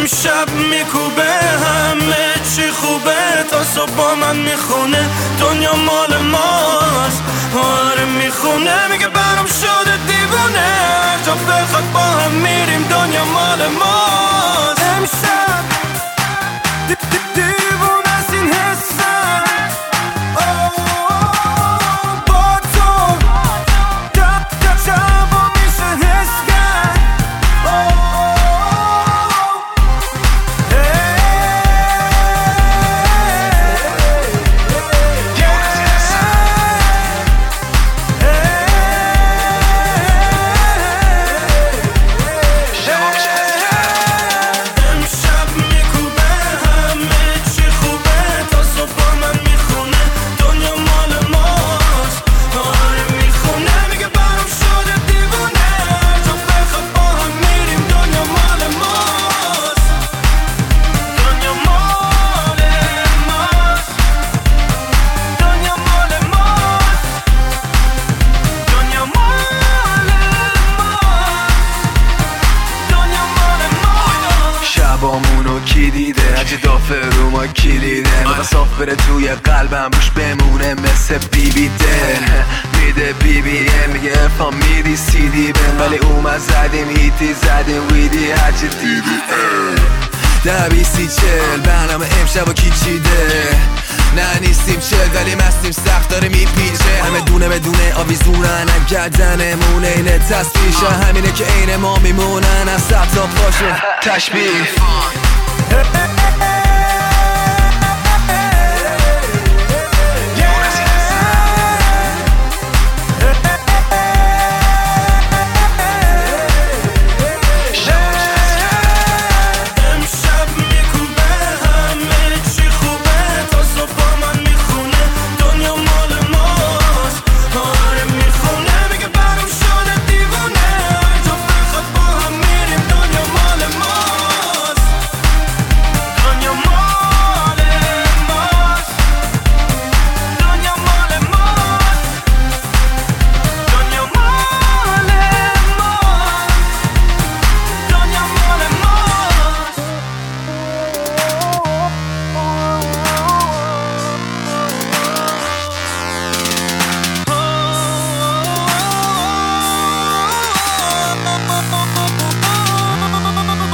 امشب میکوبه همه چی خوبه، تا صبح با من میخونه دنیا مال ماست. آره میخونه میگه برام شده دیوونه، هر جا بخواد با هم میریم دنیا مال ماست. امشب دیوونه است این حسم، با تو شبا میشه حس کرد. شبامونو کی دیده، هرچی دافه رو ما کلیده، میخوا صاف بره توی قلبم روش بمونه مثل بیبی دل. میده بیبی میگه افام میدی سی دی بن، ولی اومد زدیم هیتی زدیم ویدی هرچی دیدی. 10-20-40 برنامه امشب و کی چیده، نه نیستیم چل ولی مستیم سخت داره میپیچه. همه دونه بدونه آویزونن گردنمونه، اینه تصفیشه همینه که عین ما میمونن از سب تا پاشون تشبیه.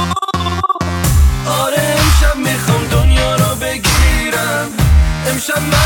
امشب